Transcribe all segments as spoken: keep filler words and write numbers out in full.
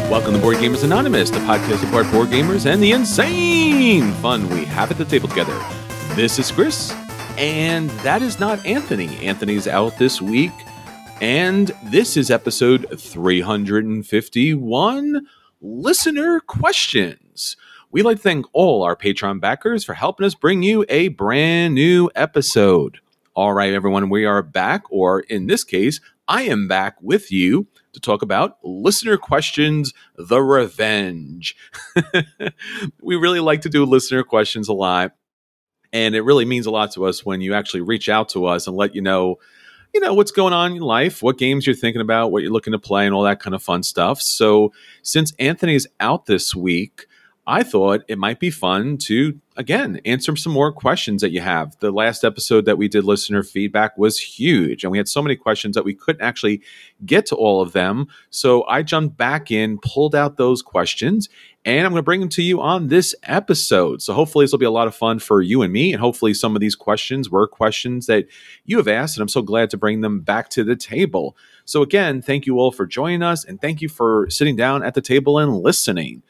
Welcome to Board Gamers Anonymous, the podcast about board gamers and the insane fun we have at the table together. This is Chris, and that is not Anthony. Anthony's out this week, and this is episode three hundred fifty-one, Listener Questions. We'd like to thank all our Patreon backers for helping us bring you a brand new episode. All right, everyone, we are back, or in this case, I am back with you to talk about Listener Questions, The Revenge. We really like to do listener questions a lot, and it really means a lot to us when you actually reach out to us and let you know, you know, what's going on in life, what games you're thinking about, what you're looking to play, and all that kind of fun stuff. So since Anthony's out this week, I thought it might be fun to, again, answer some more questions that you have. The last episode that we did listener feedback was huge, and we had so many questions that we couldn't actually get to all of them. So I jumped back in, pulled out those questions, and I'm going to bring them to you on this episode. So hopefully this will be a lot of fun for you and me, and hopefully some of these questions were questions that you have asked, and I'm so glad to bring them back to the table. So again, thank you all for joining us, and thank you for sitting down at the table and listening.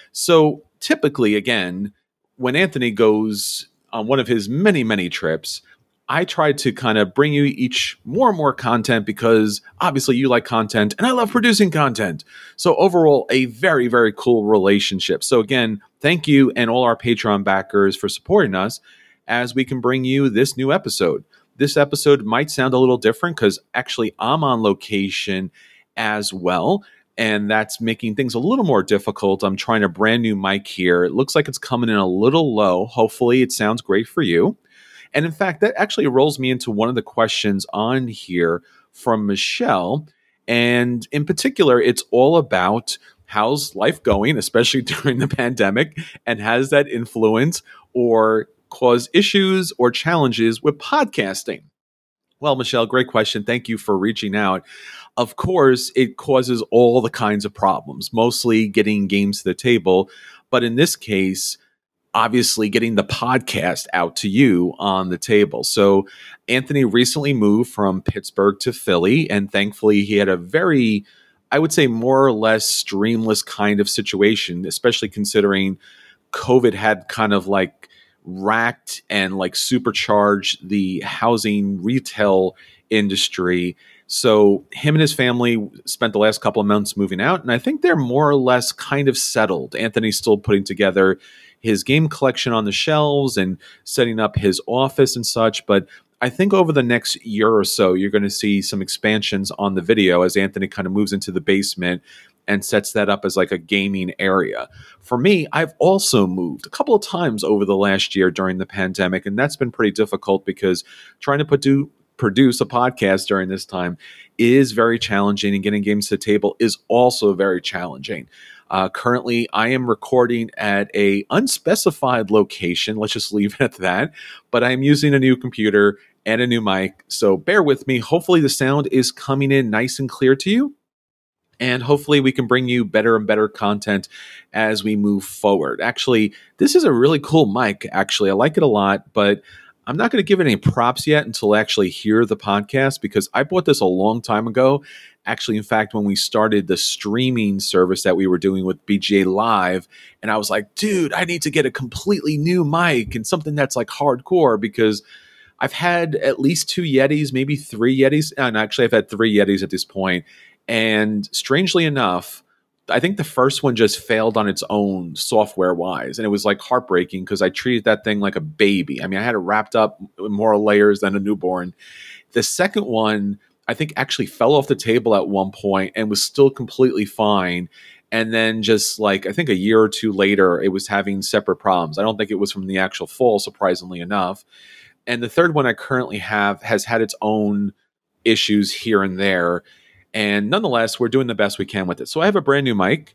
So typically, again, when Anthony goes on one of his many, many trips, I try to kind of bring you each more and more content because obviously you like content and I love producing content. So overall, a very, very cool relationship. So again, thank you and all our Patreon backers for supporting us as we can bring you this new episode. This episode might sound a little different because actually I'm on location as well. And that's making things a little more difficult. I'm trying a brand new mic here. It looks like it's coming in a little low. Hopefully it sounds great for you. And in fact, that actually rolls me into one of the questions on here from Michelle. And in particular, it's all about how's life going, especially during the pandemic, and has that influence or cause issues or challenges with podcasting? Well, Michelle, great question. Thank you for reaching out. Of course, it causes all the kinds of problems, mostly getting games to the table. But in this case, obviously getting the podcast out to you on the table. So Anthony recently moved from Pittsburgh to Philly, and thankfully he had a very, I would say, more or less streamless kind of situation, especially considering COVID had kind of like racked and like supercharged the housing retail industry. So him and his family spent the last couple of months moving out, and I think they're more or less kind of settled. Anthony's still putting together his game collection on the shelves and setting up his office and such, but I think over the next year or so, you're going to see some expansions on the video as Anthony kind of moves into the basement and sets that up as like a gaming area. For me, I've also moved a couple of times over the last year during the pandemic, and that's been pretty difficult because trying to put do produce a podcast during this time is very challenging, and getting games to the table is also very challenging. Uh, currently, I am recording at a unspecified location. Let's just leave it at that. But I'm using a new computer and a new mic, so bear with me. Hopefully the sound is coming in nice and clear to you, and hopefully we can bring you better and better content as we move forward. Actually, this is a really cool mic. Actually, I like it a lot, but I'm not going to give it any props yet until I actually hear the podcast, because I bought this a long time ago. Actually, in fact, when we started the streaming service that we were doing with B G A Live, and I was like, dude, I need to get a completely new mic and something that's like hardcore, because I've had at least two Yetis, maybe three Yetis. And actually, I've had three Yetis at this point. And strangely enough, I think the first one just failed on its own software-wise, and it was like heartbreaking because I treated that thing like a baby. I mean, I had it wrapped up with more layers than a newborn. The second one, I think, actually fell off the table at one point and was still completely fine. And then just like, I think a year or two later, it was having separate problems. I don't think it was from the actual fall, surprisingly enough. And the third one I currently have has had its own issues here and there. And nonetheless, we're doing the best we can with it. So I have a brand new mic.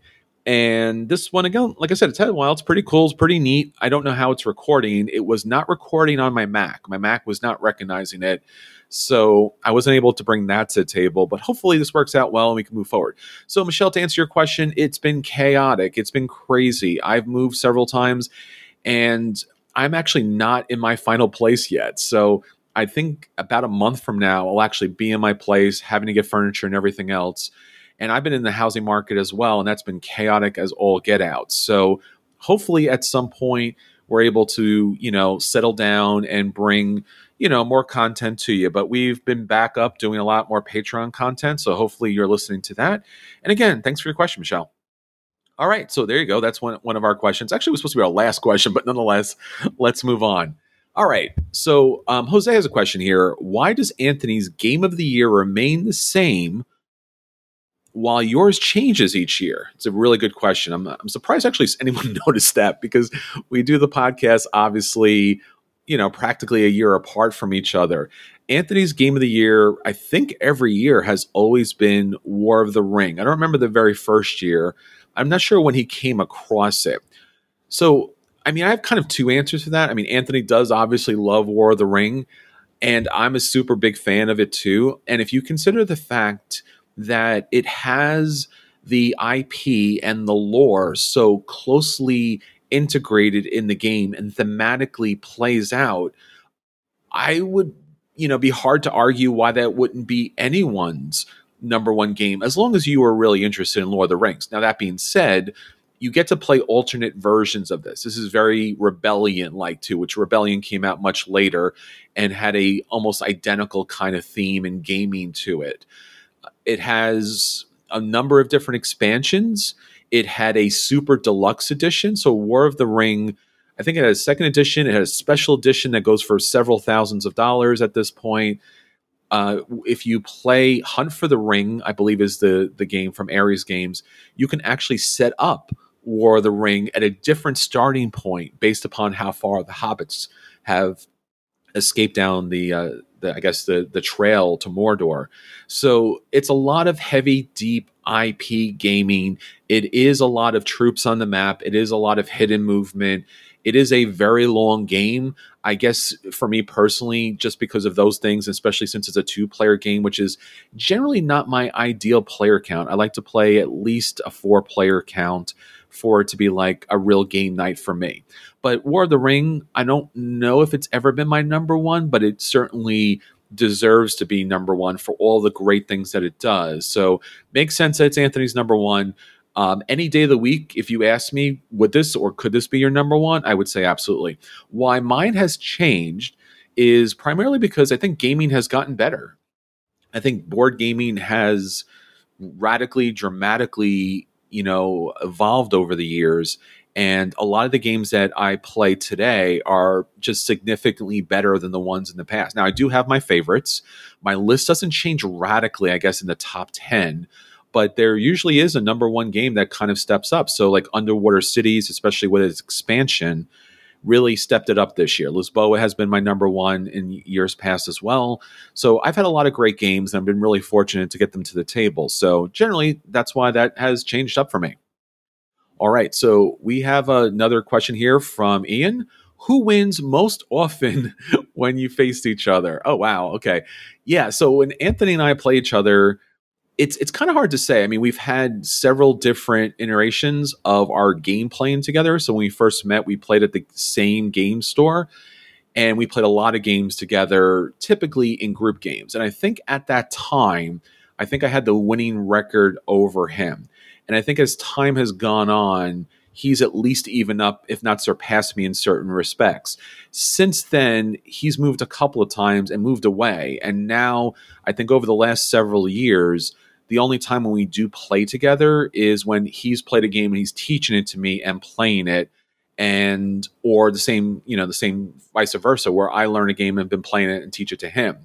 And this one, again, like I said, it's had a while. It's pretty cool. It's pretty neat. I don't know how it's recording. It was not recording on my Mac. My Mac was not recognizing it. So I wasn't able to bring that to the table. But hopefully this works out well and we can move forward. So Michelle, to answer your question, it's been chaotic. It's been crazy. I've moved several times. And I'm actually not in my final place yet. So I think about a month from now, I'll actually be in my place, having to get furniture and everything else. And I've been in the housing market as well, and that's been chaotic as all get out. So hopefully at some point we're able to, you know, settle down and bring, you know, more content to you. But we've been back up doing a lot more Patreon content. So hopefully you're listening to that. And again, thanks for your question, Michelle. All right, so there you go. That's one, one of our questions. Actually, it was supposed to be our last question, but nonetheless, let's move on. All right, so um, Jose has a question here. Why does Anthony's Game of the Year remain the same while yours changes each year? It's a really good question. I'm, I'm surprised actually anyone noticed that, because we do the podcast, obviously, you know, practically a year apart from each other. Anthony's Game of the Year, I think every year has always been War of the Ring. I don't remember the very first year. I'm not sure when he came across it. So, I mean, I have kind of two answers for that. I mean, Anthony does obviously love War of the Ring, and I'm a super big fan of it too. And if you consider the fact that it has the I P and the lore so closely integrated in the game and thematically plays out, I would, you know, be hard to argue why that wouldn't be anyone's number one game, as long as you were really interested in Lord of the Rings. Now, that being said, you get to play alternate versions of this. This is very Rebellion-like too, which Rebellion came out much later and had a almost identical kind of theme and gaming to it. It has a number of different expansions. It had a super deluxe edition. So War of the Ring, I think it had a second edition. It had a special edition that goes for several thousands of dollars at this point. Uh, if you play Hunt for the Ring, I believe is the, the game from Ares Games, you can actually set up War of the Ring at a different starting point based upon how far the hobbits have escaped down the, uh, the I guess, the, the trail to Mordor. So it's a lot of heavy, deep I P gaming. It is a lot of troops on the map. It is a lot of hidden movement. It is a very long game. I guess for me personally, just because of those things, especially since it's a two-player game, which is generally not my ideal player count. I like to play at least a four-player count for it to be like a real game night for me. But War of the Ring, I don't know if it's ever been my number one, but it certainly deserves to be number one for all the great things that it does. So makes sense that it's Anthony's number one. Um, any day of the week, if you ask me, would this or could this be your number one? I would say absolutely. Why mine has changed is primarily because I think gaming has gotten better. I think board gaming has radically, dramatically, you know, evolved over the years. And a lot of the games that I play today are just significantly better than the ones in the past. Now, I do have my favorites. My list doesn't change radically, I guess, in the top ten. But there usually is a number one game that kind of steps up. So like Underwater Cities, especially with its expansion, really stepped it up this year. Lisboa has been my number one in years past as well. So I've had a lot of great games, and I've been really fortunate to get them to the table. So generally, that's why that has changed up for me. All right, so we have another question here from Ian. Who wins most often when you faced each other? Oh, wow. Okay. Yeah, so when Anthony and I play each other, It's it's kind of hard to say. I mean, we've had several different iterations of our game playing together. So when we first met, we played at the same game store, and we played a lot of games together, typically in group games. And I think at that time, I think I had the winning record over him. And I think as time has gone on, he's at least even up, if not surpassed me in certain respects. Since then, he's moved a couple of times and moved away. And now, I think over the last several years, the only time when we do play together is when he's played a game and he's teaching it to me and playing it, and or the same, you know, the same vice versa, where I learn a game and been playing it and teach it to him.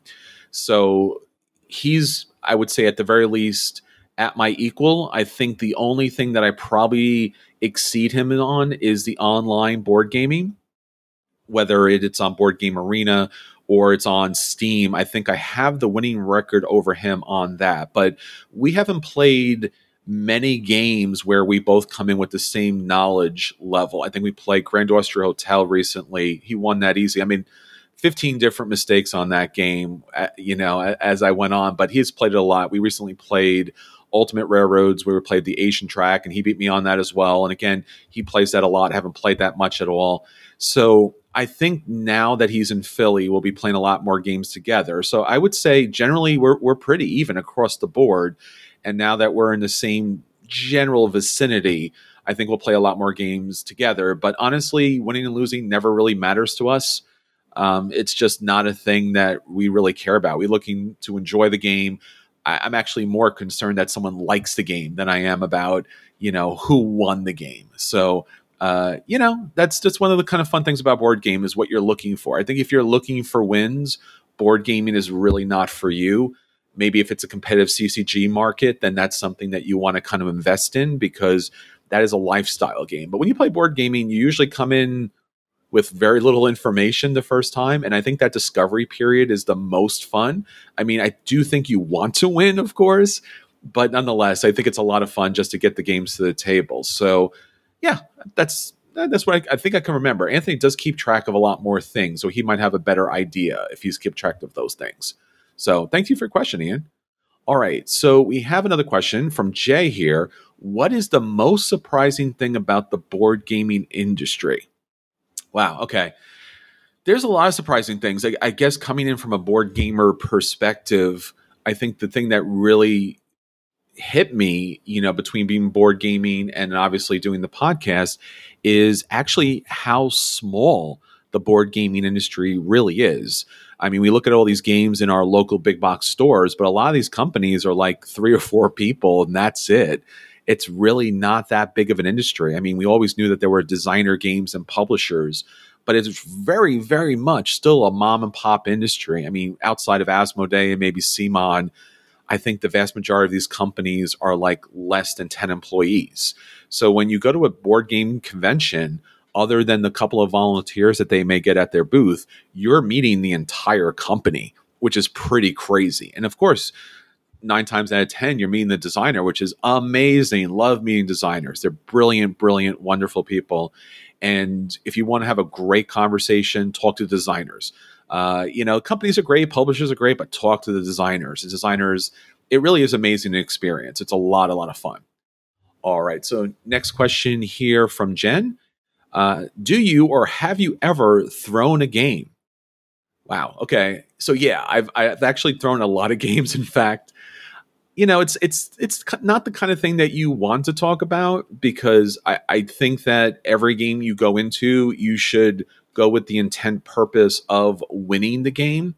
So he's, I would say, at the very least, at my equal. I think the only thing that I probably exceed him on is the online board gaming, whether it's on Board Game Arena or it's on Steam. I think I have the winning record over him on that. But we haven't played many games where we both come in with the same knowledge level. I think we played Grand Austria Hotel recently. He won that easy. I mean, fifteen different mistakes on that game, you know, as I went on, but he's played it a lot. We recently played Ultimate Railroads. We played the Asian Track, and he beat me on that as well. And again, he plays that a lot. I haven't played that much at all. So I think now that he's in Philly, we'll be playing a lot more games together. So I would say generally we're we're pretty even across the board. And now that we're in the same general vicinity, I think we'll play a lot more games together. But honestly, winning and losing never really matters to us. Um, it's just not a thing that we really care about. We're looking to enjoy the game. I, I'm actually more concerned that someone likes the game than I am about, you know, who won the game. So, uh, you know, that's just one of the kind of fun things about board game is what you're looking for. I think if you're looking for wins, board gaming is really not for you. Maybe if it's a competitive C C G market, then that's something that you want to kind of invest in because that is a lifestyle game. But when you play board gaming, you usually come in with very little information the first time. And I think that discovery period is the most fun. I mean, I do think you want to win, of course, but nonetheless, I think it's a lot of fun just to get the games to the table. So yeah, that's that's what I, I think I can remember. Anthony does keep track of a lot more things, so he might have a better idea if he's kept track of those things. So thank you for your question, Ian. All right, so we have another question from Jay here. What is the most surprising thing about the board gaming industry? Wow, okay. There's a lot of surprising things. I, I guess coming in from a board gamer perspective, I think the thing that really hit me, you know, between being board gaming and obviously doing the podcast is actually how small the board gaming industry really is. I mean, we look at all these games in our local big box stores, but a lot of these companies are like three or four people and that's it. It's really not that big of an industry. I mean, we always knew that there were designer games and publishers, but it's very, very much still a mom and pop industry. I mean, outside of Asmodee and maybe CMON, I think the vast majority of these companies are like less than ten employees. So when you go to a board game convention, other than the couple of volunteers that they may get at their booth, you're meeting the entire company, which is pretty crazy. And of course, nine times out of ten, you're meeting the designer, which is amazing. Love meeting designers. They're brilliant, brilliant, wonderful people. And if you want to have a great conversation, talk to designers. Uh, you know, companies are great, publishers are great, but talk to the designers. The designers, it really is amazing experience. It's a lot, a lot of fun. All right. So next question here from Jen. Uh, do you or have you ever thrown a game? Wow. Okay. So yeah, I've I've actually thrown a lot of games. In fact, you know, it's it's it's not the kind of thing that you want to talk about because I, I think that every game you go into, you should go with the intent purpose of winning the game.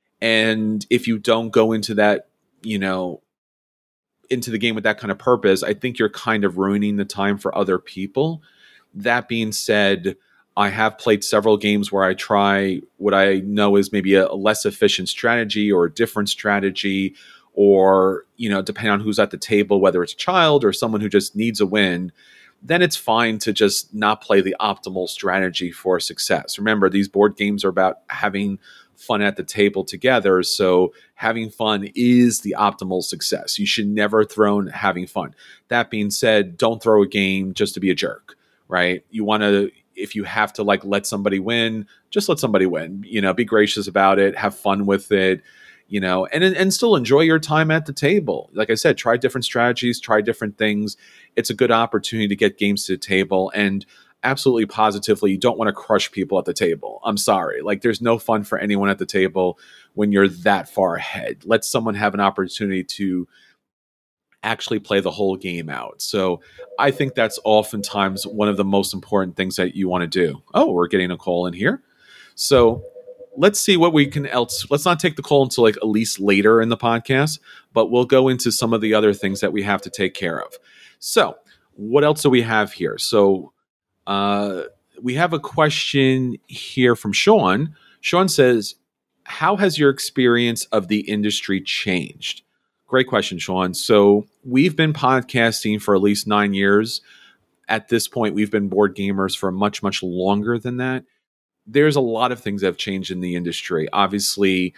And if you don't go into that, you know, into the game with that kind of purpose, I think you're kind of ruining the time for other people. That being said, I have played several games where I try what I know is maybe a, a less efficient strategy or a different strategy, or, you know, depending on who's at the table, whether it's a child or someone who just needs a win, then it's fine to just not play the optimal strategy for success. Remember, these board games are about having fun at the table together. So having fun is the optimal success. You should never throw in having fun. That being said, don't throw a game just to be a jerk, right? You want to, if you have to like let somebody win, just let somebody win, you know, be gracious about it, have fun with it, you know, and, and still enjoy your time at the table. Like I said, try different strategies, try different things. It's a good opportunity to get games to the table, and absolutely positively, you don't want to crush people at the table. I'm sorry. Like there's no fun for anyone at the table when you're that far ahead. Let someone have an opportunity to actually play the whole game out. So I think that's oftentimes one of the most important things that you want to do. Oh, we're getting a call in here. So let's see what we can else. Let's not take the call until like at least later in the podcast, but we'll go into some of the other things that we have to take care of. So what else do we have here? So uh, we have a question here from Sean. Sean says, how has your experience of the industry changed? Great question, Sean. So we've been podcasting for at least nine years. At this point, we've been board gamers for much, much longer than that. There's a lot of things that have changed in the industry. Obviously,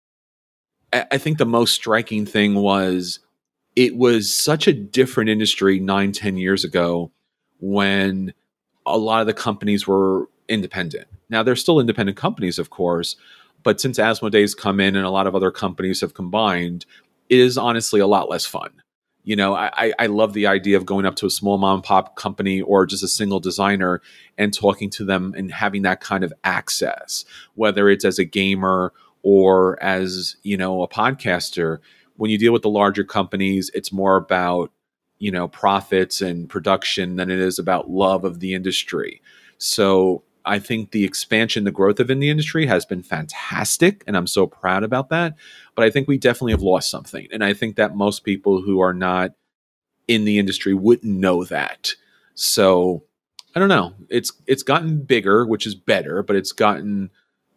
I think the most striking thing was it was such a different industry nine, ten years ago when a lot of the companies were independent. Now, they're still independent companies, of course, but since Asmodee's come in and a lot of other companies have combined, it is honestly a lot less fun. You know, I, I love the idea of going up to a small mom and pop company or just a single designer and talking to them and having that kind of access, whether it's as a gamer or as, you know, a podcaster. when you deal with the larger companies, it's more about, you know, profits and production than it is about love of the industry. So I think the expansion, the growth of in the industry has been fantastic, and I'm so proud about that. But I think we definitely have lost something. And I think that most people who are not in the industry wouldn't know that. So I don't know. It's it's gotten bigger, which is better, but it's gotten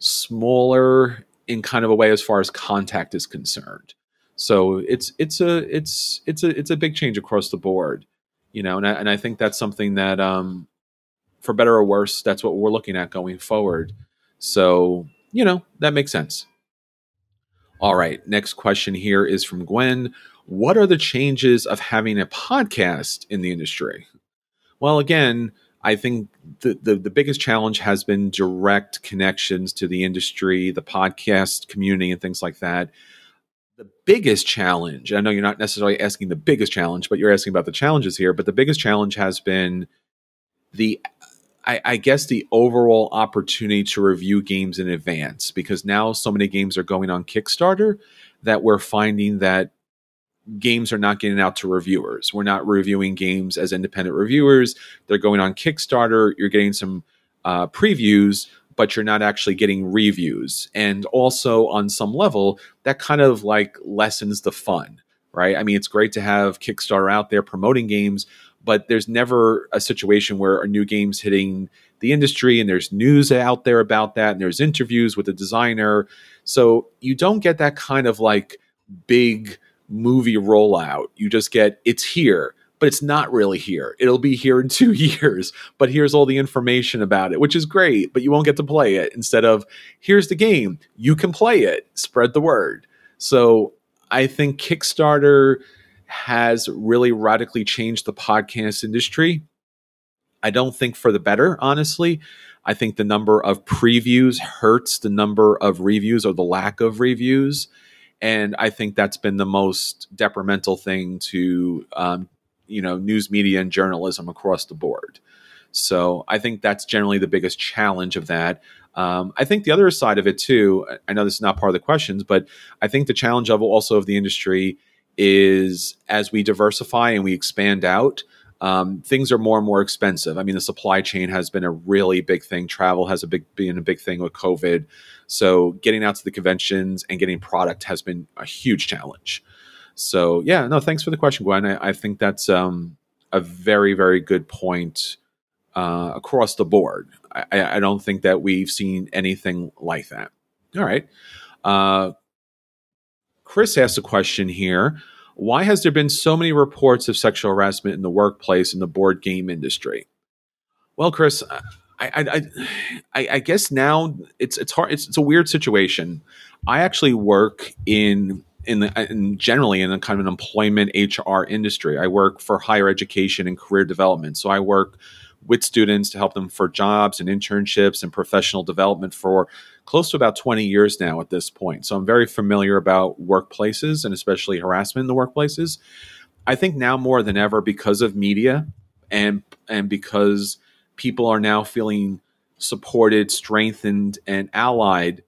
smaller in kind of a way as far as contact is concerned. So it's it's a it's it's a it's a big change across the board, you know, and I, and I think that's something that, um, for better or worse, that's what we're looking at going forward. So you know that makes sense. All right, next question here is from Gwen. What are the changes of having a podcast in the industry? Well, again, I think the, the, the biggest challenge has been direct connections to the industry, the podcast community, and things like that. The biggest challenge, I know you're not necessarily asking the biggest challenge, but you're asking about the challenges here, but the biggest challenge has been the, I, I guess, the overall opportunity to review games in advance, because now so many games are going on Kickstarter that we're finding that games are not getting out to reviewers. We're not reviewing games as independent reviewers. They're going on Kickstarter. You're getting some uh, previews, but you're not actually getting reviews. And also on some level, that kind of like lessens the fun, right? I mean, it's great to have Kickstarter out there promoting games, but there's never a situation where a new game's hitting the industry and there's news out there about that and there's interviews with the designer. So you don't get that kind of like big movie rollout. You just get, it's here, but it's not really here. It'll be here in two years, but here's all the information about it, which is great, but you won't get to play it. Instead of, here's the game, you can play it, spread the word. So I think Kickstarter has really radically changed the podcast industry. I don't think for the better, honestly. I think the number of previews hurts the number of reviews or the lack of reviews. And I think that's been the most detrimental thing to, um, you know, news media and journalism across the board. So I think that's generally the biggest challenge of that. Um, I think the other side of it too, I know this is not part of the questions, but I think the challenge of also of the industry is as we diversify and we expand out, um, things are more and more expensive. I mean, the supply chain has been a really big thing. Travel has a big been a big thing with COVID. So getting out to the conventions and getting product has been a huge challenge. So yeah, no, thanks for the question, Gwen. I, I think that's um, a very, very good point uh, across the board. I, I don't think that we've seen anything like that. All right. Uh, Chris asked a question here. Why has there been so many reports of sexual harassment in the workplace in the board game industry? Well, Chris, I, I, I, I guess now it's it's hard. It's, it's a weird situation. I actually work in in, the, in generally in a kind of an employment H R industry. I work for higher education and career development. So I work with students to help them for jobs and internships and professional development for close to about twenty years now at this point. So I'm very familiar about workplaces and especially harassment in the workplaces. I think now more than ever because of media and and because people are now feeling supported, strengthened, and allied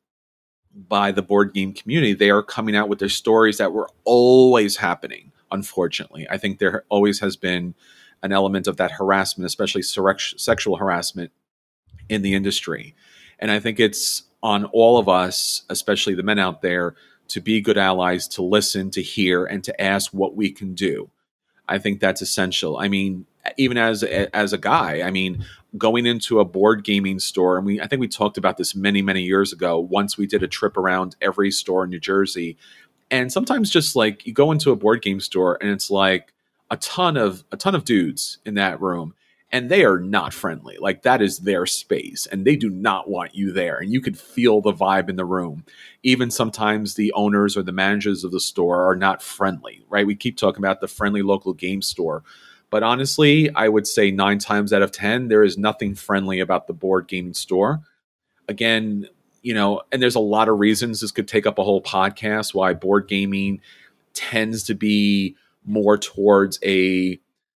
by the board game community, they are coming out with their stories that were always happening, unfortunately. I think there always has been an element of that harassment, especially sexual harassment in the industry. And I think it's on all of us, especially the men out there, to be good allies, to listen, to hear, and to ask what we can do. I think that's essential. I mean, even as a, as a guy, I mean, going into a board gaming store, and we I think we talked about this many, many years ago, once we did a trip around every store in New Jersey. And sometimes just like you go into a board game store and it's like a ton of a ton of dudes in that room. And they are not friendly. Like that is their space and they do not want you there. And you could feel the vibe in the room. Even sometimes the owners or the managers of the store are not friendly, right? We keep talking about the friendly local game store. But honestly, I would say nine times out of ten, there is nothing friendly about the board gaming store. Again, you know, and there's a lot of reasons this could take up a whole podcast why board gaming tends to be more towards a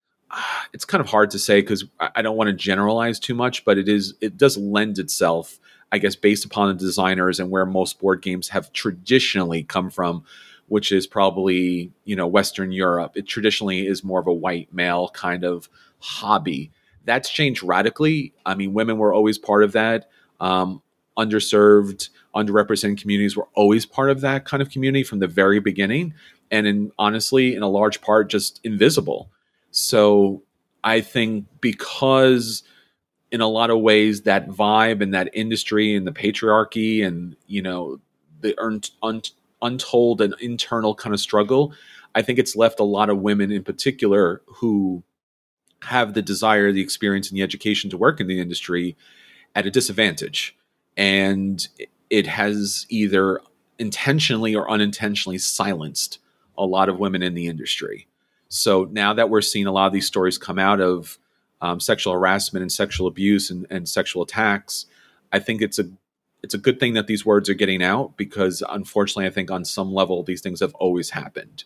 it's kind of hard to say because I don't want to generalize too much, but it is it does lend itself, I guess, based upon the designers and where most board games have traditionally come from, which is probably, you know, Western Europe. It traditionally is more of a white male kind of hobby. That's changed radically. I mean, women were always part of that. Um, underserved, underrepresented communities were always part of that kind of community from the very beginning. And in, honestly, in a large part, just invisible. So I think because in a lot of ways that vibe and that industry and the patriarchy and, you know, the un- un- untold and internal kind of struggle, I think it's left a lot of women in particular who have the desire, the experience, and the education to work in the industry at a disadvantage. And it has either intentionally or unintentionally silenced a lot of women in the industry. So now that we're seeing a lot of these stories come out of um, sexual harassment and sexual abuse and, and sexual attacks, I think it's a it's a good thing that these words are getting out, because unfortunately, I think on some level these things have always happened.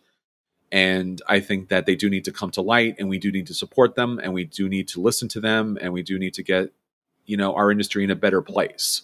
And I think that they do need to come to light, and we do need to support them, and we do need to listen to them, and we do need to get, you know, our industry in a better place.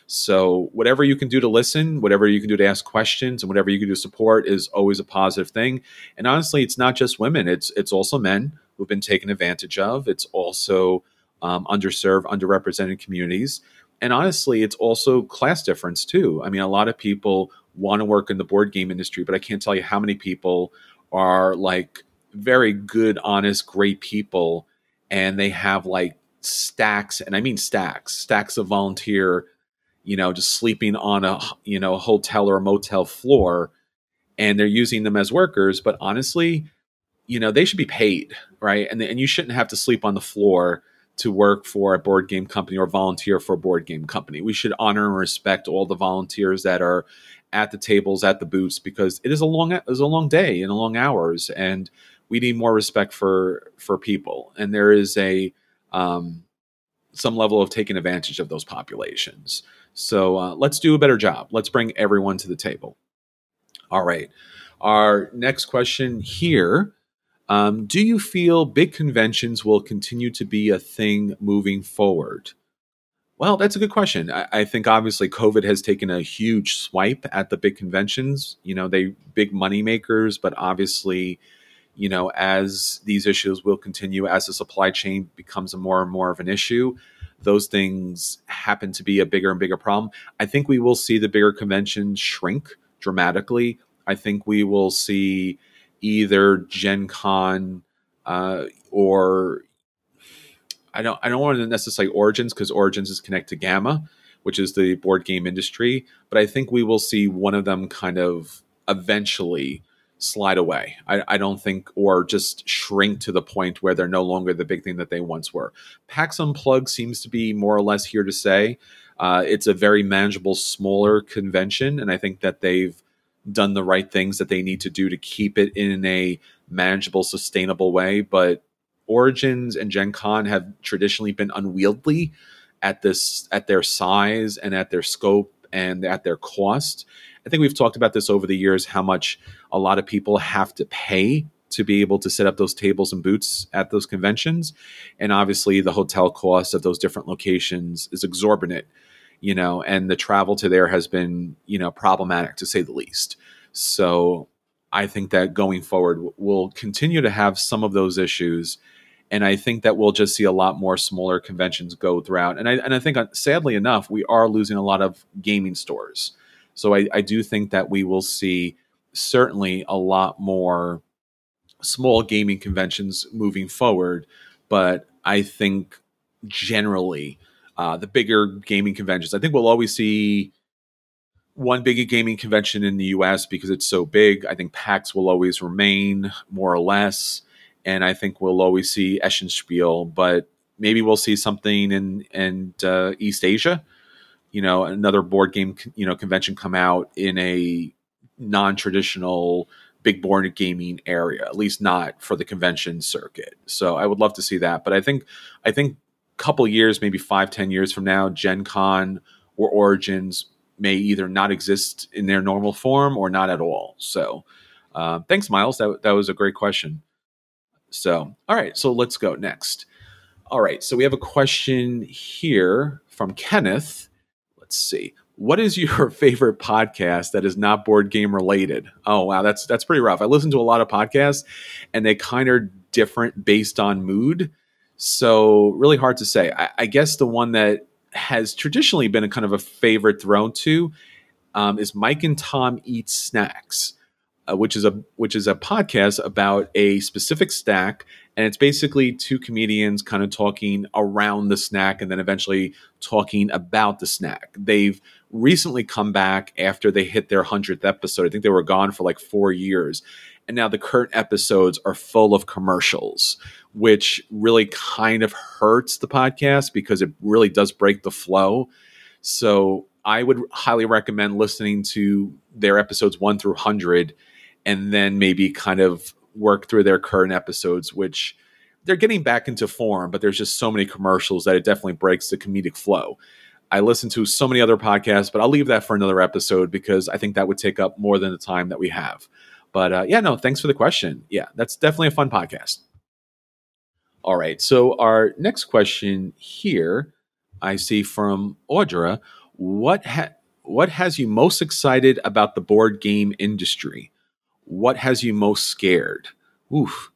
So whatever you can do to listen, whatever you can do to ask questions, and whatever you can do to support is always a positive thing. And honestly, it's not just women. It's it's also men who've been taken advantage of. It's also um, underserved, underrepresented communities. And honestly, it's also class difference too. I mean, a lot of people want to work in the board game industry, but I can't tell you how many people are like very good, honest, great people. And they have like stacks, and I mean stacks, stacks of volunteer, you know, just sleeping on a, you know, hotel or a motel floor, and they're using them as workers. But honestly, you know, they should be paid, right? And, and you shouldn't have to sleep on the floor to work for a board game company or volunteer for a board game company. We should honor and respect all the volunteers that are at the tables, at the booths, because it is a long, it is a long day and a long hours, and we need more respect for for people. And there is a um, some level of taking advantage of those populations. So uh, let's do a better job. Let's bring everyone to the table. All right. Our next question here. Um, do you feel big conventions will continue to be a thing moving forward? Well, that's a good question. I, I think obviously COVID has taken a huge swipe at the big conventions. You know, they big money makers, but obviously, you know, as these issues will continue, as the supply chain becomes a more and more of an issue, those things happen to be a bigger and bigger problem. I think we will see the bigger conventions shrink dramatically. I think we will see either Gen Con uh, or I don't I don't want to necessarily Origins, because Origins is connected to Gamma, which is the board game industry. But I think we will see one of them kind of eventually slide away. I, I don't think, or just shrink to the point where they're no longer the big thing that they once were. PAX Unplugged seems to be more or less here to stay. Uh, it's a very manageable, smaller convention, and I think that they've done the right things that they need to do to keep it in a manageable, sustainable way. But Origins and Gen Con have traditionally been unwieldy at this, at their size and at their scope and at their cost. I think we've talked about this over the years, how much a lot of people have to pay to be able to set up those tables and booths at those conventions. And obviously the hotel cost of those different locations is exorbitant, you know, and the travel to there has been, you know, problematic to say the least. So I think that going forward, we'll continue to have some of those issues. And I think that we'll just see a lot more smaller conventions go throughout. And I, and I think, uh, sadly enough, we are losing a lot of gaming stores. So I, I do think that we will see certainly a lot more small gaming conventions moving forward. But I think generally uh, the bigger gaming conventions, I think we'll always see one big gaming convention in the U S because it's so big. I think PAX will always remain more or less. And I think we'll always see Eschenspiel, but maybe we'll see something in, in uh, East Asia, you know, another board game, you know, convention come out in a non-traditional big board gaming area, at least not for the convention circuit. So I would love to see that. But I think, I think a couple years, maybe five, ten years from now, Gen Con or Origins may either not exist in their normal form or not at all. So uh, thanks, Miles. That, that was a great question. So, all right, so let's go next. All right, so we have a question here from Kenneth. Let's see. what is your favorite podcast that is not board game related? Oh, wow. That's, that's pretty rough. I listen to a lot of podcasts and they kind of different based on mood. So really hard to say. I, I guess the one that has traditionally been a kind of a favorite thrown to um, is Mike and Tom Eat Snacks, uh, which is a which is a podcast about a specific snack, and it's basically two comedians kind of talking around the snack and then eventually talking about the snack. They've recently come back after they hit their hundredth episode. I think they were gone for like four years. And now the current episodes are full of commercials, which really kind of hurts the podcast because it really does break the flow. So I would highly recommend listening to their episodes one through one hundred and then maybe kind of work through their current episodes, which they're getting back into form, but there's just so many commercials that it definitely breaks the comedic flow. I listen to so many other podcasts, but I'll leave that for another episode because I think that would take up more than the time that we have. But uh, yeah, no, thanks for the question. Yeah, that's definitely a fun podcast. All right. So our next question here, I see from Audra, what ha- what has you most excited about the board game industry? What has you most scared? Oof.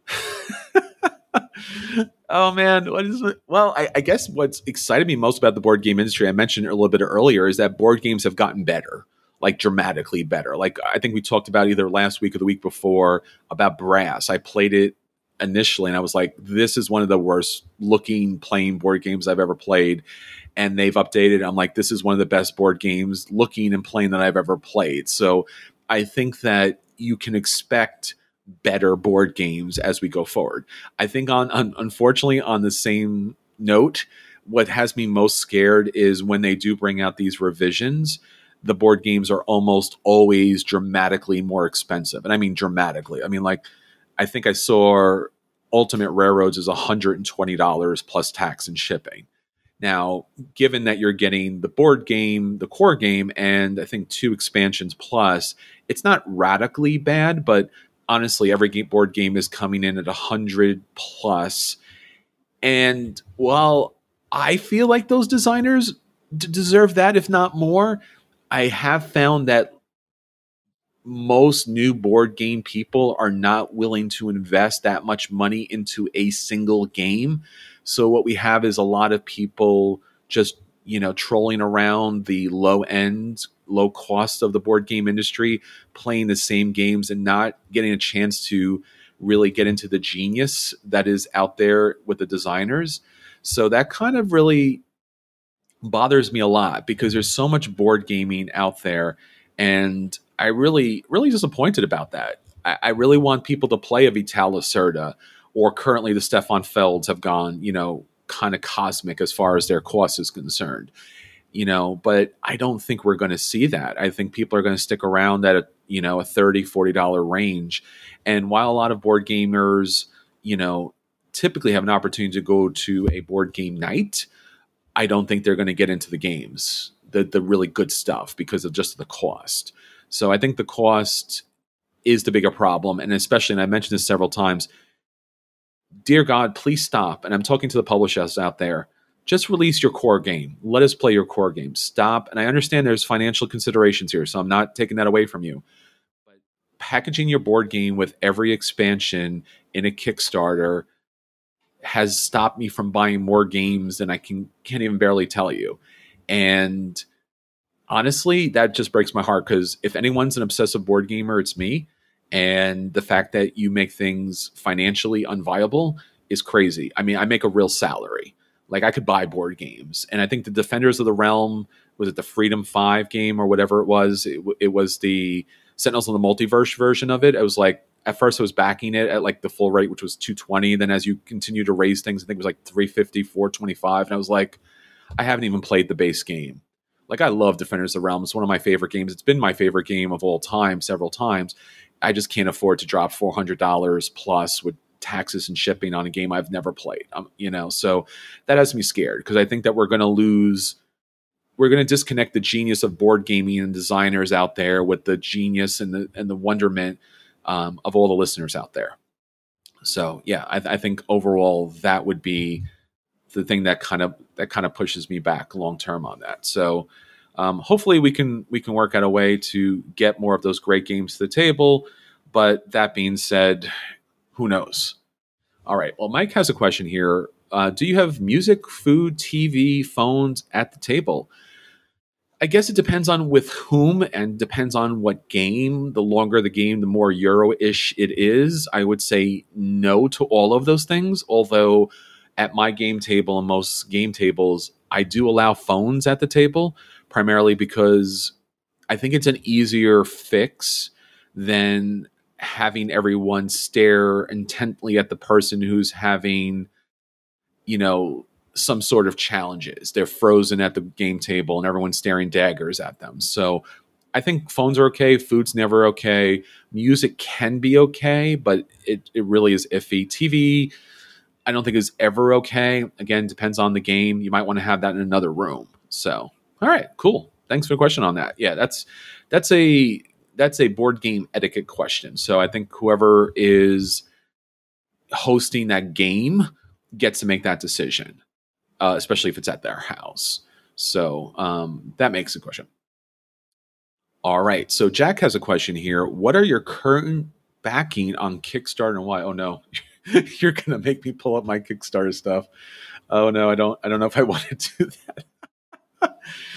Oh man, what is it? Well, I, I guess what's excited me most about the board game industry, I mentioned a little bit earlier, is that board games have gotten better, like dramatically better. Like I think we talked about either last week or the week before about Brass. I played it initially and I was like, this is one of the worst looking playing board games I've ever played. And they've updated. I'm like, this is one of the best board games looking and playing that I've ever played. So I think that you can expect better board games as we go forward. I think on, on unfortunately on the same note, what has me most scared is when they do bring out these revisions, the board games are almost always dramatically more expensive. And I mean dramatically. I mean, like, I think I saw Ultimate Railroads is one hundred twenty dollars plus tax and shipping. Now, given that you're getting the board game, the core game, and I think two expansions plus, it's not radically bad, but honestly, every game, board game is coming in at one hundred plus. And while I feel like those designers d- deserve that, if not more, I have found that most new board game people are not willing to invest that much money into a single game. So what we have is a lot of people just, you know, trolling around the low end, low cost of the board game industry, playing the same games and not getting a chance to really get into the genius that is out there with the designers. So that kind of really bothers me a lot because there's so much board gaming out there. And I really, really disappointed about that. I, I really want people to play a Vital Lacerda, or currently the Stefan Felds have gone, you know, kind of cosmic as far as their cost is concerned, you know, but I don't think we're going to see that. I think people are going to stick around at a, you know, a thirty dollars, forty dollars range. And while a lot of board gamers, you know, typically have an opportunity to go to a board game night, I don't think they're going to get into the games, the the really good stuff, because of just the cost. So I think the cost is the bigger problem. And especially, and I mentioned this several times, dear God, please stop. And I'm talking to the publishers out there. Just release your core game. Let us play your core game. Stop. And I understand there's financial considerations here, so I'm not taking that away from you. But packaging your board game with every expansion in a Kickstarter has stopped me from buying more games than I can can't even barely tell you. And honestly, that just breaks my heart, because if anyone's an obsessive board gamer, it's me. And the fact that you make things financially unviable is crazy. I mean, I make a real salary. Like, I could buy board games. And I think the Defenders of the Realm, was it the Freedom five game or whatever it was? It, it was the Sentinels of the Multiverse version of it. It was like, at first I was backing it at like the full rate, which was two hundred twenty. Then as you continue to raise things, I think it was like three hundred fifty, four hundred twenty-five. And I was like, I haven't even played the base game. Like, I love Defenders of the Realm. It's one of my favorite games. It's been my favorite game of all time several times. I just can't afford to drop four hundred dollars plus with taxes and shipping on a game I've never played. Um, you know, so that has me scared, because I think that we're going to lose, we're going to disconnect the genius of board gaming and designers out there with the genius and the and the wonderment um, of all the listeners out there. So yeah, I, I think overall that would be the thing that kind of that kind of pushes me back long term on that. So Um, hopefully, we can we can work out a way to get more of those great games to the table. But that being said, who knows? All right. Well, Mike has a question here. Uh, do you have music, food, T V, phones at the table? I guess it depends on with whom and depends on what game. The longer the game, the more Euro-ish it is. I would say no to all of those things, although at my game table and most game tables, I do allow phones at the table, primarily because I think it's an easier fix than having everyone stare intently at the person who's having, you know, some sort of challenges. They're frozen at the game table and everyone's staring daggers at them. So I think phones are okay. Food's never okay. Music can be okay, but it, it really is iffy. T V, I don't think is ever okay. Again, depends on the game. You might want to have that in another room. So, all right, cool. Thanks for the question on that. Yeah, that's that's a that's a board game etiquette question. So I think whoever is hosting that game gets to make that decision. Uh, especially if it's at their house. So um, that makes a question. All right. So Jack has a question here. What are your current backing on Kickstarter and why? Oh no, you're gonna make me pull up my Kickstarter stuff. Oh no, I don't. I don't know if I want to do that.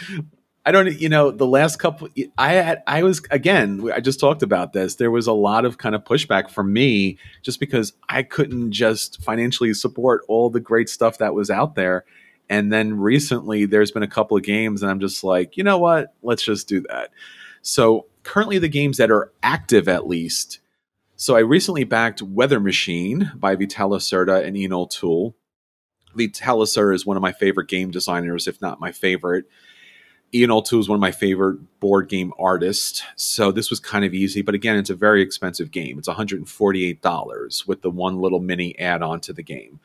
I don't. You know, the last couple, I had, I was again. I just talked about this. There was a lot of kind of pushback from me just because I couldn't just financially support all the great stuff that was out there. And then recently, there's been a couple of games, and I'm just like, you know what? Let's just do that. So currently, the games that are active, at least. So I recently backed Weather Machine by Vital Lacerda and Ian O'Toole. Vital Lacerda is one of my favorite game designers, if not my favorite. Ian O'Toole is one of my favorite board game artists. So this was kind of easy. But again, it's a very expensive game. It's one hundred forty-eight dollars with the one little mini add-on to the game.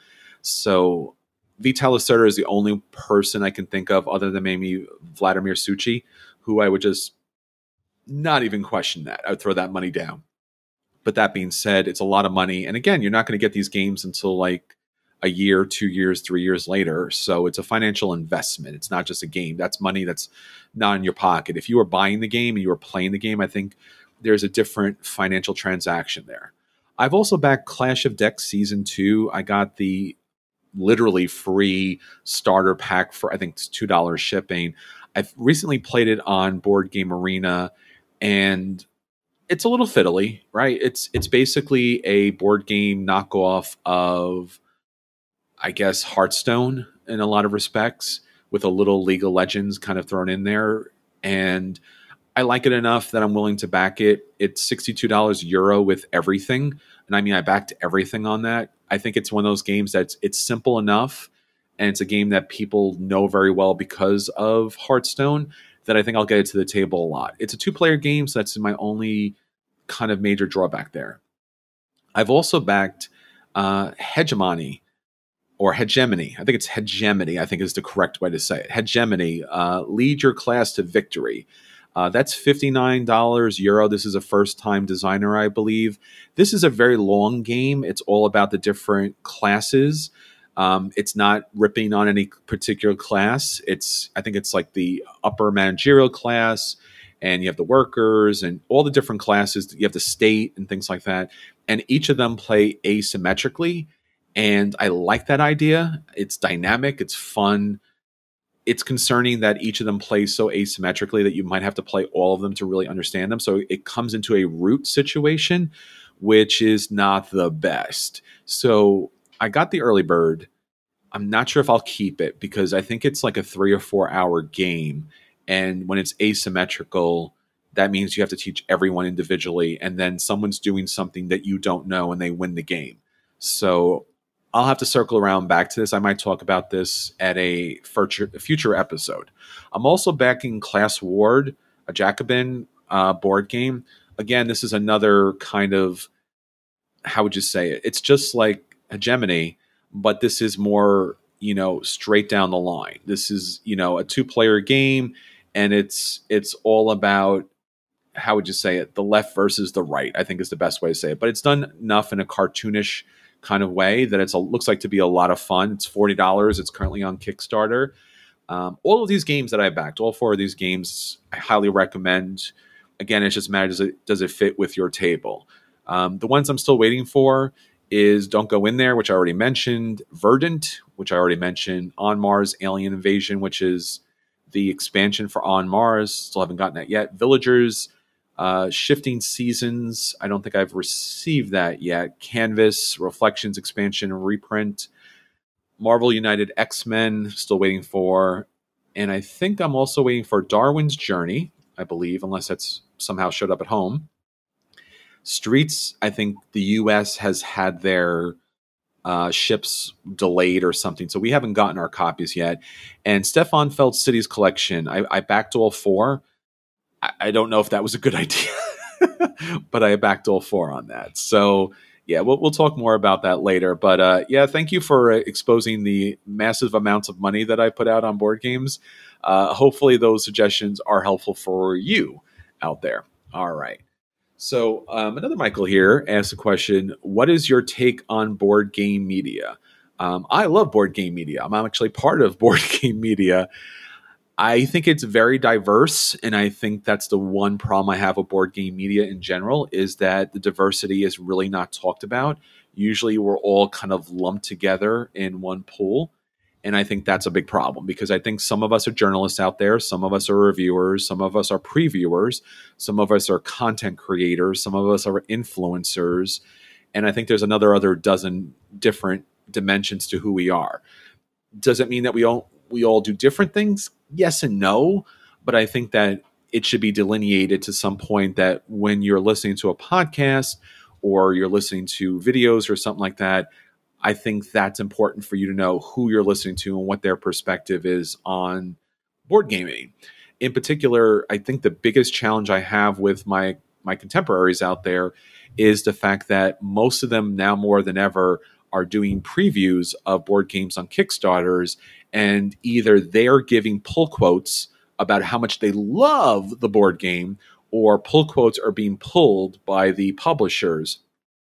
So Vital Lacerda is the only person I can think of other than maybe Vladimir Suchy, who I would just not even question that. I would throw that money down. But that being said, it's a lot of money. And again, you're not going to get these games until like a year, two years, three years later. So it's a financial investment. It's not just a game. That's money that's not in your pocket. If you are buying the game and you are playing the game, I think there's a different financial transaction there. I've also backed Clash of Decks Season two. I got the literally free starter pack for, I think it's two dollars shipping. I've recently played it on Board Game Arena, and it's a little fiddly, right? It's it's basically a board game knockoff of, I guess, Hearthstone in a lot of respects, with a little League of Legends kind of thrown in there. And I like it enough that I'm willing to back it. It's sixty-two dollars Euro with everything. And I mean, I backed everything on that. I think it's one of those games that's it's simple enough, and it's a game that people know very well because of Hearthstone, that I think I'll get it to the table a lot. It's a two-player game, so that's my only kind of major drawback there. I've also backed uh, Hegemony, or Hegemony. I think it's Hegemony, I think is the correct way to say it. Hegemony, uh, lead your class to victory. Uh, that's fifty-nine dollars Euro. This is a first-time designer, I believe. This is a very long game. It's all about the different classes. Um, it's not ripping on any particular class. It's I think it's like the upper managerial class, and you have the workers and all the different classes. You have the state and things like that. And each of them play asymmetrically. And I like that idea. It's dynamic. It's fun. It's concerning that each of them plays so asymmetrically that you might have to play all of them to really understand them. So it comes into a root situation, which is not the best. So I got the early bird. I'm not sure if I'll keep it because I think it's like a three or four hour game. And when it's asymmetrical, that means you have to teach everyone individually. And then someone's doing something that you don't know and they win the game. So I'll have to circle around back to this. I might talk about this at a future, future episode. I'm also backing Class Ward, a Jacobin uh, board game. Again, this is another kind of, how would you say it? It's just like Hegemony, but this is more, you know, straight down the line. This is, you know, a two-player game, and it's it's all about, how would you say it? The left versus the right, I think is the best way to say it. But it's done enough in a cartoonish kind of way that it's a, looks like to be a lot of fun. It's forty dollars. It's currently on Kickstarter. Um, all of these games that I backed, all four of these games, I highly recommend. Again, it just matters, does it, does it fit with your table? Um, the ones I'm still waiting for is Don't Go In There, which I already mentioned, Verdant, which I already mentioned, On Mars, Alien Invasion, which is the expansion for On Mars. Still haven't gotten that yet. Villagers, uh, Shifting Seasons. I don't think I've received that yet. Canvas, Reflections expansion and reprint. Marvel United X-Men, still waiting for. And I think I'm also waiting for Darwin's Journey, I believe, unless that's somehow showed up at home. Streets, I think the U S has had their uh, ships delayed or something, so we haven't gotten our copies yet. And Stefan Feld Cities Collection, I, I backed all four. I, I don't know if that was a good idea, but I backed all four on that. So yeah, we'll, we'll talk more about that later. But uh, yeah, thank you for exposing the massive amounts of money that I put out on board games. Uh, hopefully those suggestions are helpful for you out there. All right. So um, another Michael here asked a question, what is your take on board game media? Um, I love board game media. I'm actually part of board game media. I think it's very diverse, and I think that's the one problem I have with board game media in general, is that the diversity is really not talked about. Usually we're all kind of lumped together in one pool. And I think that's a big problem, because I think some of us are journalists out there. Some of us are reviewers. Some of us are previewers. Some of us are content creators. Some of us are influencers. And I think there's another other dozen different dimensions to who we are. Does it mean that we all, we all do different things? Yes and no. But I think that it should be delineated to some point that when you're listening to a podcast or you're listening to videos or something like that, I think that's important for you to know who you're listening to and what their perspective is on board gaming. In particular, I think the biggest challenge I have with my my contemporaries out there is the fact that most of them now more than ever are doing previews of board games on Kickstarters, and either they're giving pull quotes about how much they love the board game, or pull quotes are being pulled by the publishers.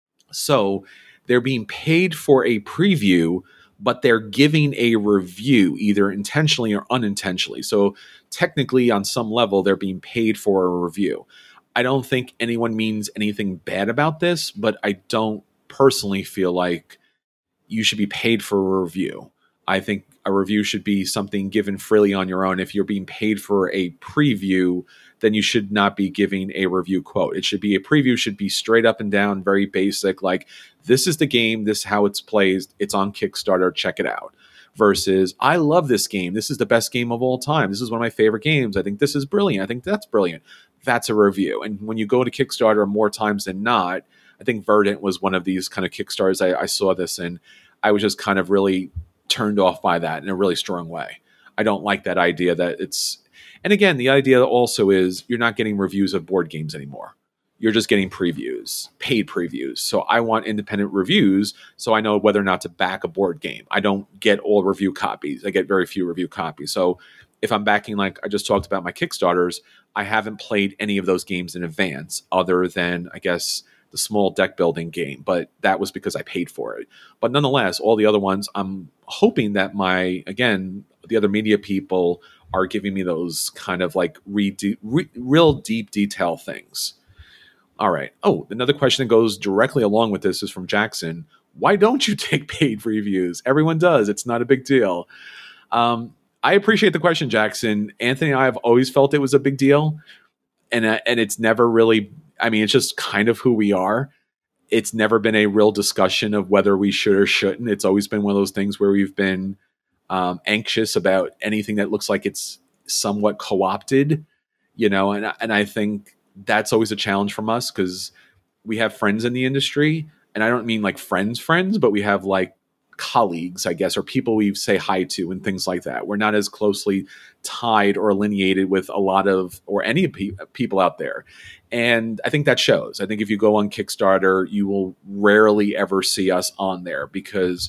So they're being paid for a preview, but they're giving a review, either intentionally or unintentionally. So technically, on some level, they're being paid for a review. I don't think anyone means anything bad about this, but I don't personally feel like you should be paid for a review. I think a review should be something given freely on your own. If you're being paid for a preview, then you should not be giving a review quote. It should be a preview, should be straight up and down, very basic, like, this is the game, this is how it's played, it's on Kickstarter, check it out. Versus, I love this game, this is the best game of all time, this is one of my favorite games, I think this is brilliant, I think that's brilliant. That's a review. And when you go to Kickstarter, more times than not, I think Verdant was one of these kind of Kickstarters I, I saw this in. I was just kind of really turned off by that in a really strong way. I don't like that idea that it's, and again, the idea also is you're not getting reviews of board games anymore. You're just getting previews, paid previews. So I want independent reviews so I know whether or not to back a board game. I don't get all review copies. I get very few review copies. So if I'm backing, like I just talked about my Kickstarters, I haven't played any of those games in advance other than, I guess, the small deck building game, but that was because I paid for it. But nonetheless, all the other ones, I'm hoping that my, again, the other media people are giving me those kind of like re- re- real deep detail things. All right. Oh, another question that goes directly along with this is from Jackson. Why don't you take paid reviews? Everyone does. It's not a big deal. Um, I appreciate the question, Jackson. Anthony and I have always felt it was a big deal. And, uh, and it's never really, I mean, it's just kind of who we are. It's never been a real discussion of whether we should or shouldn't. It's always been one of those things where we've been um, anxious about anything that looks like it's somewhat co-opted, you know, and, and I think that's always a challenge from us because we have friends in the industry, and I don't mean like friends, friends, but we have like colleagues, I guess, or people we say hi to and things like that. We're not as closely tied or alienated with a lot of, or any pe- people out there. And I think that shows. I think if you go on Kickstarter, you will rarely ever see us on there because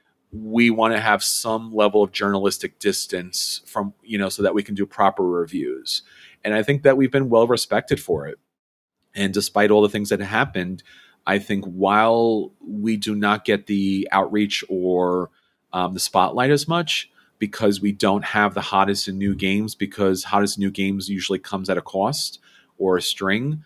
we want to have some level of journalistic distance from, you know, so that we can do proper reviews. And I think that we've been well respected for it. And despite all the things that happened, I think while we do not get the outreach or um, the spotlight as much, because we don't have the hottest in new games, because hottest new games usually comes at a cost or a string,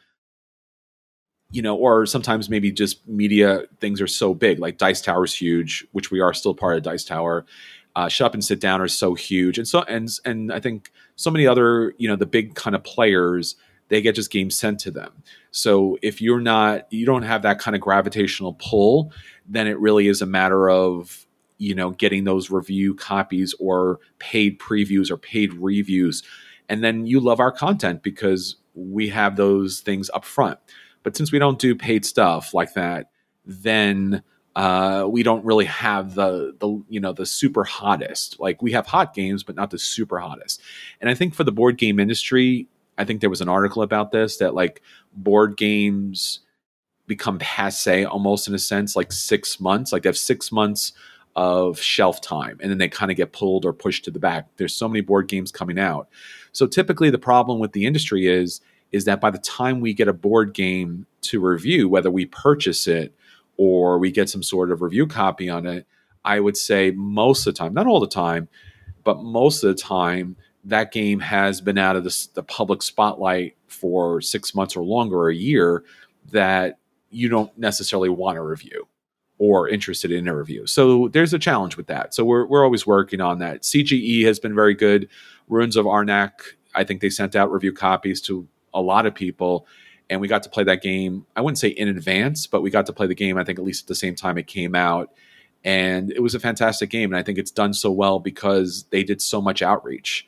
you know, or sometimes maybe just media things are so big, like Dice Tower is huge, which we are still part of Dice Tower. Uh, Shut Up and Sit Down are so huge, and so and and I think so many other, you know, the big kind of players, they get just games sent to them. So if you're not, you don't have that kind of gravitational pull, then it really is a matter of, you know, getting those review copies or paid previews or paid reviews, and then you love our content because we have those things up front. But since we don't do paid stuff like that, then uh, we don't really have the the you know the super hottest. Like, we have hot games, but not the super hottest. And I think for the board game industry, I think there was an article about this, that like board games become passe almost, in a sense, like six months. Like, they have six months of shelf time, and then they kind of get pulled or pushed to the back. There's so many board games coming out. So typically the problem with the industry is is that by the time we get a board game to review, whether we purchase it or we get some sort of review copy on it, I would say most of the time, not all the time, but most of the time, that game has been out of the, the public spotlight for six months or longer, or a year, that you don't necessarily want to review or interested in a review. So there's a challenge with that. So we're we're always working on that. C G E has been very good. Ruins of Arnak, I think they sent out review copies to a lot of people, and we got to play that game. I wouldn't say in advance, but we got to play the game, I think, at least at the same time it came out. And it was a fantastic game. And I think it's done so well because they did so much outreach.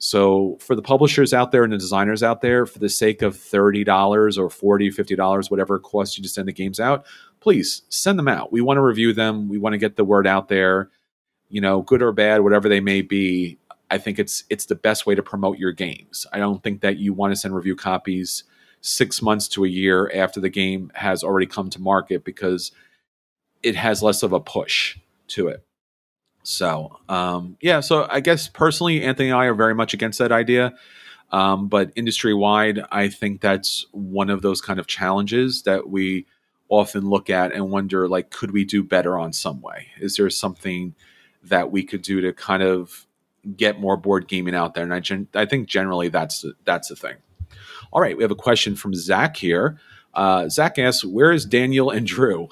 So for the publishers out there and the designers out there, for the sake of thirty dollars or forty dollars, fifty dollars, whatever it costs you to send the games out, please send them out. We want to review them. We want to get the word out there, you know, good or bad, whatever they may be. I think it's it's the best way to promote your games. I don't think that you want to send review copies six months to a year after the game has already come to market, because it has less of a push to it. So, um, yeah, so I guess personally, Anthony and I are very much against that idea. Um, but industry-wide, I think that's one of those kind of challenges that we often look at and wonder, like, could we do better on some way? Is there something that we could do to kind of get more board gaming out there? And I, gen- I think generally that's that's the thing. All right, we have a question from Zach here. Uh, Zach asks, where is Daniel and Drew?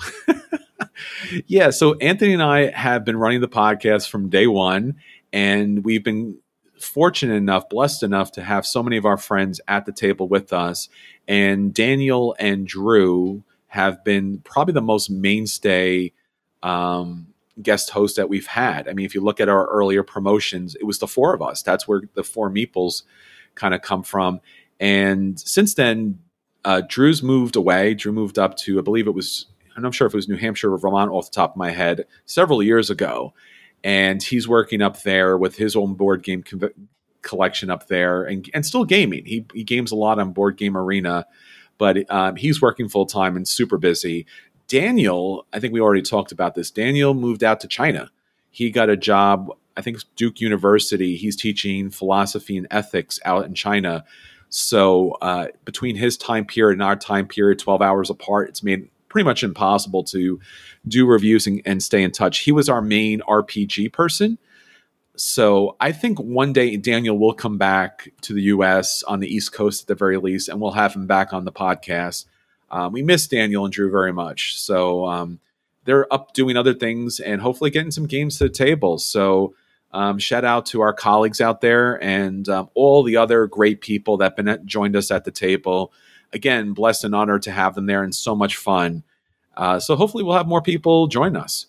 Yeah, so Anthony and I have been running the podcast from day one, and we've been fortunate enough, blessed enough to have so many of our friends at the table with us. And Daniel and Drew have been probably the most mainstay um, guest host that we've had. I mean, if you look at our earlier promotions, it was the four of us. That's where the four meeples kind of come from. And since then, uh, Drew's moved away. Drew moved up to, I believe it was, I'm not sure if it was New Hampshire or Vermont off the top of my head, several years ago. And he's working up there with his own board game co- collection up there, and, and still gaming. He, he games a lot on Board Game Arena, but um, he's working full time and super busy. Daniel, I think we already talked about this. Daniel moved out to China. He got a job, I think it's Duke University. He's teaching philosophy and ethics out in China. So uh, between his time period and our time period, twelve hours apart, it's made pretty much impossible to do reviews and, and stay in touch. He was our main R P G person. So I think one day Daniel will come back to the U S on the East Coast at the very least, and we'll have him back on the podcast. Um, we miss Daniel and Drew very much. So um, they're up doing other things and hopefully getting some games to the table. So um, shout out to our colleagues out there and um, all the other great people that have been joined us at the table. Again, blessed and honored to have them there, and so much fun. Uh, so hopefully we'll have more people join us.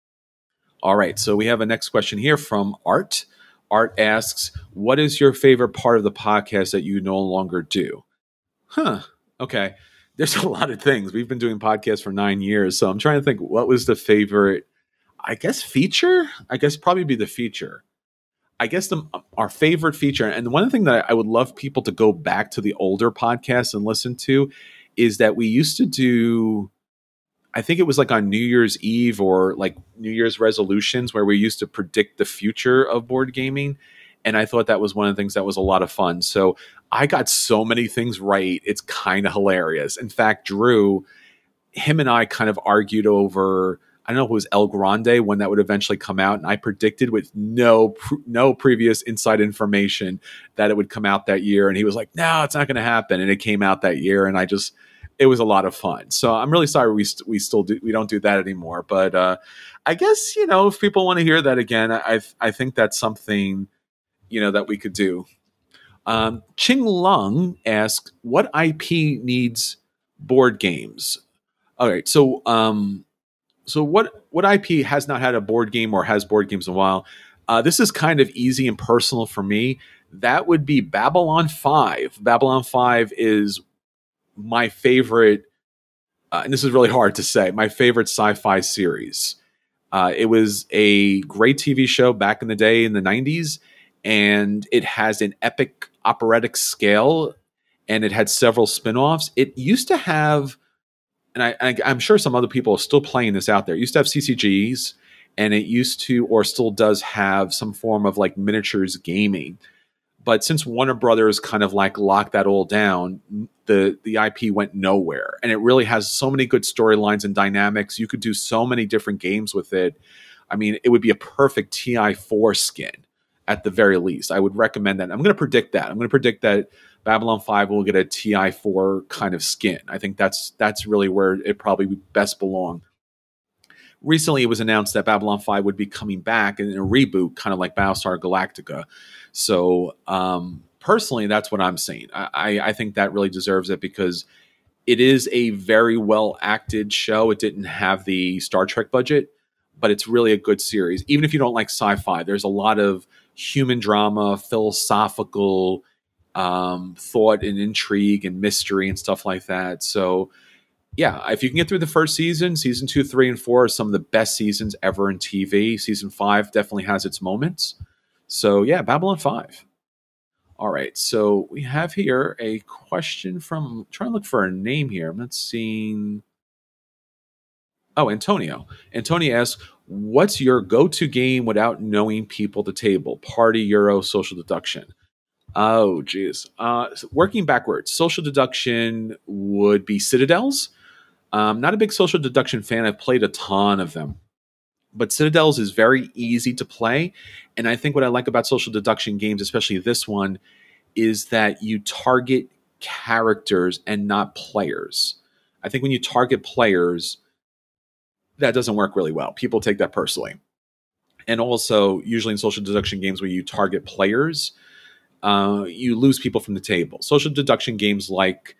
All right, so we have a next question here from Art. Art asks, what is your favorite part of the podcast that you no longer do? Huh, okay. There's a lot of things. We've been doing podcasts for nine years, so I'm trying to think what was the favorite, I guess, feature? I guess probably be the feature. I guess the, our favorite feature, and one thing that I would love people to go back to the older podcasts and listen to, is that we used to do, I think it was like on New Year's Eve or like New Year's resolutions, where we used to predict the future of board gaming. And I thought that was one of the things that was a lot of fun. So I got so many things right. It's kind of hilarious. In fact, Drew, him and I kind of argued over, I don't know if it was El Grande when that would eventually come out, and I predicted with no no previous inside information that it would come out that year, and he was like, "No, it's not going to happen," and it came out that year, and I just it was a lot of fun. So I'm really sorry we st- we still do we don't do that anymore, but uh, I guess you know if people want to hear that again, I I think that's something you know that we could do. Um, Ching Lung asks, "What I P needs board games?" All right, so um, so what what I P has not had a board game or has board games in a while? Uh, this is kind of easy and personal for me. That would be Babylon five. Babylon five is my favorite, uh, and this is really hard to say, my favorite sci-fi series. Uh, it was a great T V show back in the day in the nineties, and it has an epic operatic scale, and it had several spin-offs. It used to have, and I, I, I'm sure some other people are still playing this out there. It used to have C C Gs, and it used to, or still does have some form of like miniatures gaming. But since Warner Brothers kind of like locked that all down, the the I P went nowhere. And it really has so many good storylines and dynamics. You could do so many different games with it. I mean, it would be a perfect T I four skin at the very least. I would recommend that. I'm going to predict that. I'm going to predict that Babylon five will get a T I four kind of skin. I think that's that's really where it probably would best belong. Recently, it was announced that Babylon five would be coming back in a reboot, kind of like Battlestar Galactica. So, um, personally, that's what I'm saying. I, I think that really deserves it because it is a very well-acted show. It didn't have the Star Trek budget, but it's really a good series. Even if you don't like sci-fi, there's a lot of human drama, philosophical um, thought and intrigue and mystery and stuff like that. So, yeah, if you can get through the first season, season two, three, and four are some of the best seasons ever in T V. Season five definitely has its moments. So, yeah, Babylon five. All right, so we have here a question from, I'm trying to look for a name here. I'm not seeing. Oh, Antonio. Antonio asks, what's your go-to game without knowing people at the table? Party, Euro, social deduction. Oh, geez. Uh, so working backwards, social deduction would be Citadels. Um, not a big social deduction fan. I've played a ton of them. But Citadels is very easy to play. And I think what I like about social deduction games, especially this one, is that you target characters and not players. I think when you target players, that doesn't work really well. People take that personally. And also, usually in social deduction games where you target players, uh, you lose people from the table. Social deduction games like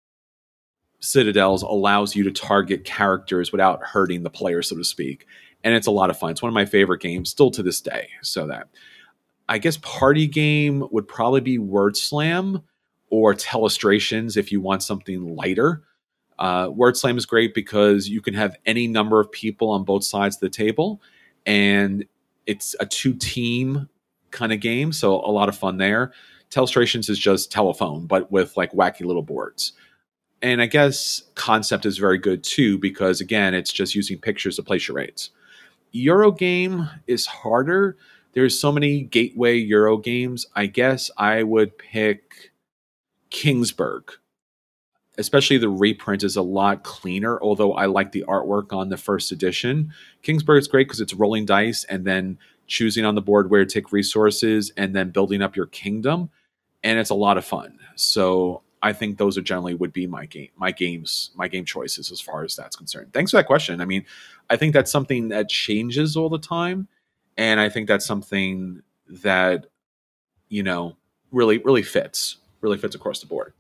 Citadels allows you to target characters without hurting the player, so to speak. And it's a lot of fun. It's one of my favorite games still to this day. So that I guess party game would probably be Word Slam or Telestrations if you want something lighter. Uh, Word Slam is great because you can have any number of people on both sides of the table, and it's a two-team kind of game, so a lot of fun there. Telestrations is just telephone, but with like wacky little boards. And I guess Concept is very good too because, again, it's just using pictures to play charades. Eurogame is harder. There's so many gateway Euro games. I guess I would pick Kingsburg. Especially the reprint is a lot cleaner, although I like the artwork on the first edition. Kingsburg is great because it's rolling dice and then choosing on the board where to take resources and then building up your kingdom. And it's a lot of fun. So I think those are generally would be my game, my games, my game choices as far as that's concerned. Thanks for that question. I mean, I think that's something that changes all the time. And I think that's something that, you know, really, really fits, really fits across the board.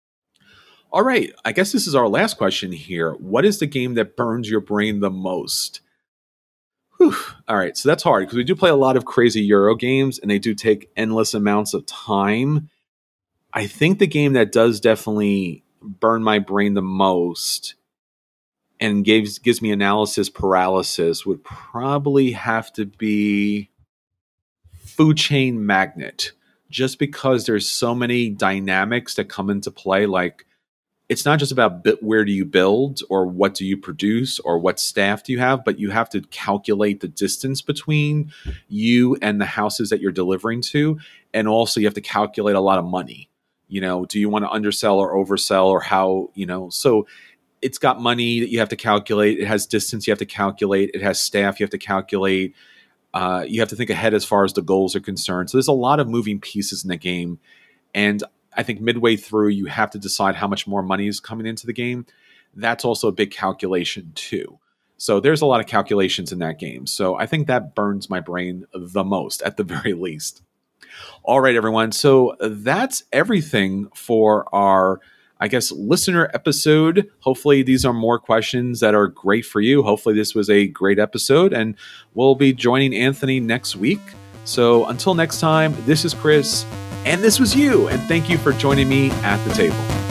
All right, I guess this is our last question here. What is the game that burns your brain the most? Whew. All right, so that's hard because we do play a lot of crazy Euro games and they do take endless amounts of time. I think the game that does definitely burn my brain the most and gives gives me analysis paralysis would probably have to be Food Chain Magnate, just because there's so many dynamics that come into play. Like, it's not just about bit where do you build or what do you produce or what staff do you have, but you have to calculate the distance between you and the houses that you're delivering to. And also you have to calculate a lot of money. You know, do you want to undersell or oversell or how, you know, so it's got money that you have to calculate. It has distance you have to calculate. It has staff you have to calculate. Uh, you have to think ahead as far as the goals are concerned. So there's a lot of moving pieces in the game. And I think midway through, you have to decide how much more money is coming into the game. That's also a big calculation too. So there's a lot of calculations in that game. So I think that burns my brain the most, at the very least. All right, everyone. So that's everything for our, I guess, listener episode. Hopefully these are more questions that are great for you. Hopefully this was a great episode, and we'll be joining Anthony next week. So until next time, this is Chris, and this was you. And thank you for joining me at the table.